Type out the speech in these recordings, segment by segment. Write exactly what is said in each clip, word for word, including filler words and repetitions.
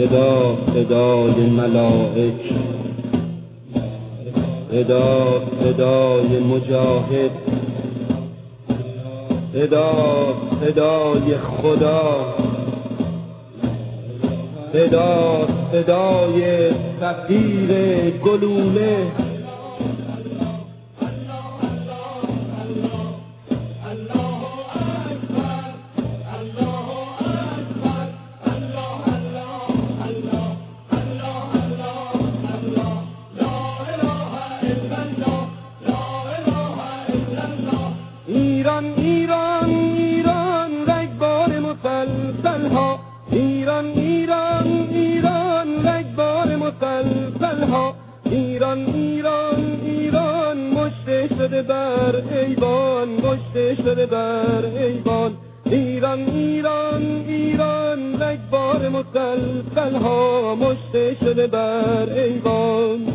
صدا صدای ملائک، صدا صدای مجاهد، صدا صدای خدا، صدا صدای صفیر گلوله. ایران ایران ایران رگبار مسلسل ها، ایران ایران ایران رگبار مسلسل ها، ایران ایران ایران مشته شده بر ایوان، مشته شده بر ایوان. ایران ایران ایران رگبار مسلسل ها، مشته شده بر ایوان.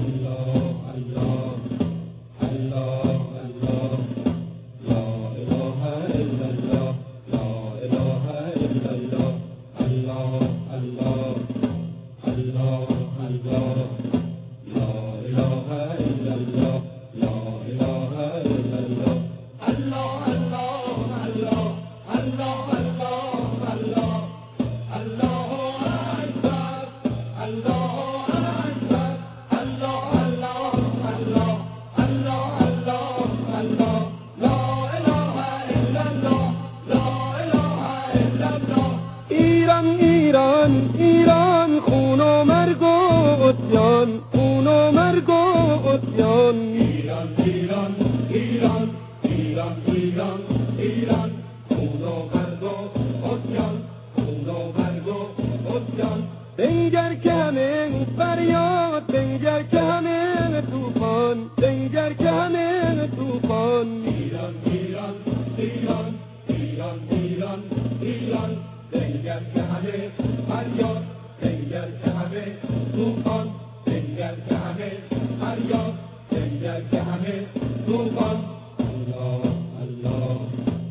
ایران ایران خون و مرگ و عصیان، خون و مرگ و عصیان. ایران ایران ایران ایران ایران ایران خون و مرگ و عصیان، خون و مرگ و عصیان. بنگر که همه فریاد، بنگر که همه طوفان، بنگر که همه طوفان. ایران ایران ایران ایران ایران ایران بنگر که همه فریاد، بنگر که همه طوفان، بنگر که همه فریاد، بنگر که همه طوفان. الله الله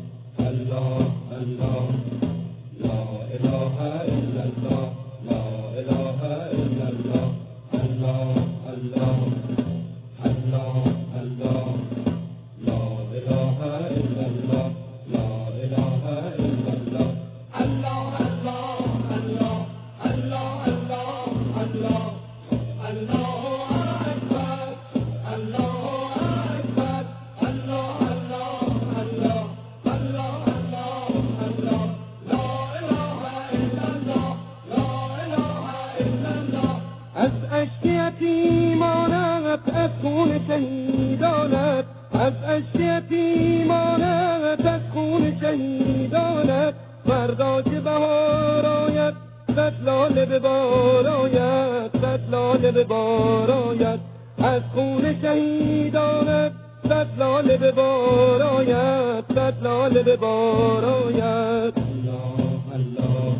الله الله لا اله الا الله، لا اله الا الله. الله الله الله الله لا اله الا الله، لا اله الا الله. الله الله الله الله الله الله الله اکبر، الله اکبر، الله الله الله الله الله الله لا اله الا الله، لا اله الا الله. از اشک یتیمانت، از خون شهیدانت، از اشک یتیمانت، از خون شهیدانت. فردا که بهار آید، صد لاله به بار آید، صد لاله به بار آید. از خون شهیدانت صد لاله به بار آید، صد لاله به بار آید. الله الله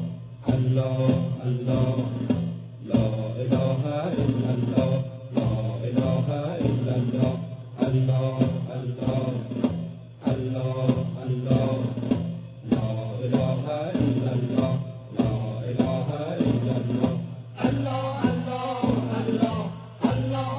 الله الله لا اله الا الله، لا اله الا الله. الله الله الله الله لا اله الا الله، لا اله الا الله. الله الله الله الله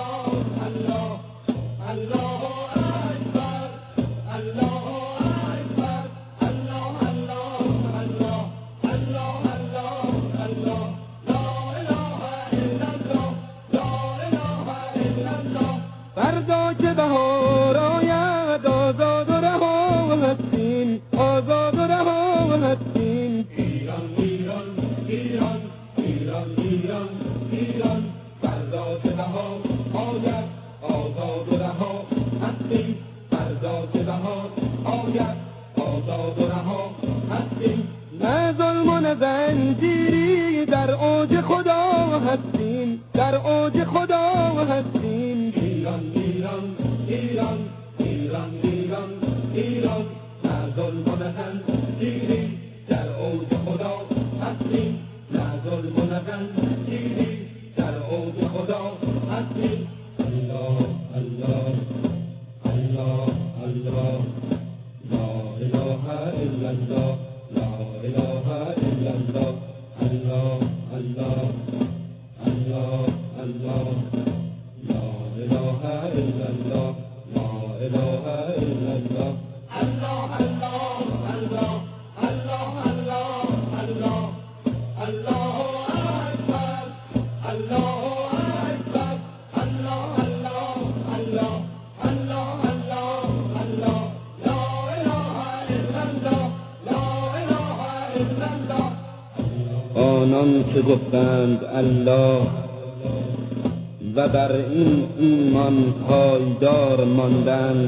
الله الله الله اکبر، الله اکبر، الله الله الله الله الله الله لا اله الا الله، لا اله الا الله. فردا که بهار آید، آزاد و رها هستیم، آزاد و رها هستیم. ایران ایران ایران ایران ایران ایران فردا که بهار آید، آزاد و رها هستیم. فردا که بهار آید، آزاد و رها هستیم. نه ظلم و نه زنجیری، در اوج خدا هستیم، در اوج خدا هستیم. ایران ایران ایران ایران ایران ایران نه ظلم و نه زنجیری، در اوج خدا هستیم. نه ظلم و نه زنجیری، در اوج خدا هستیم. الله الله الله الله لا اله الا الله، لا اله الا الله. الله الله الله الله لا اله الا الله لا اله الا الله الله الله الله الله الله الله الله اکبر الله اکبر الله الله الله الله الله الله لا اله الا الله لا اله الا الله. آنان که گفتند الله و بر این ایمان پایدار ماندند،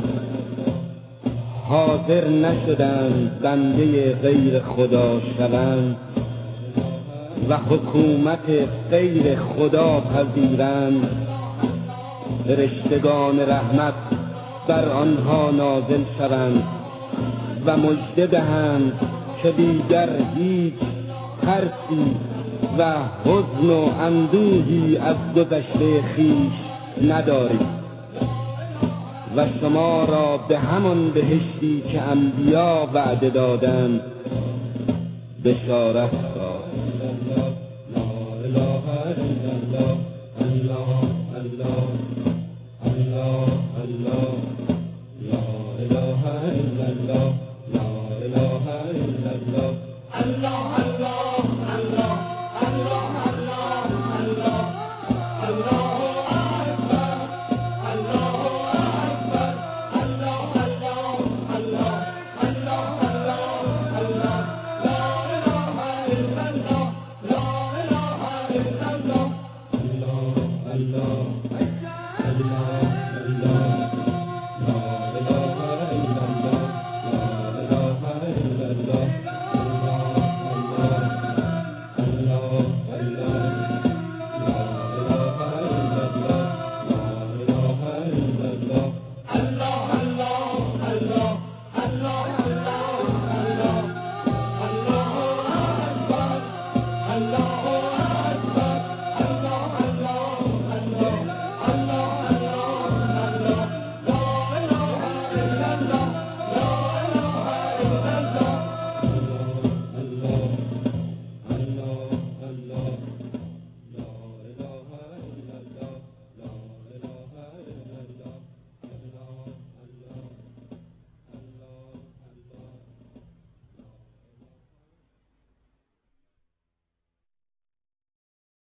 حاضر نشدند بنده غیر خدا شوند و حکومت غیر خدا پذیرند، فرشتگان رحمت بر آنها نازل شوند و مژده دهند که دیگر هیچ ترسی و حزن و اندوهی از گذشته خویش ندارید و شما را به همان بهشتی که انبیا وعده دادند بشارت داد.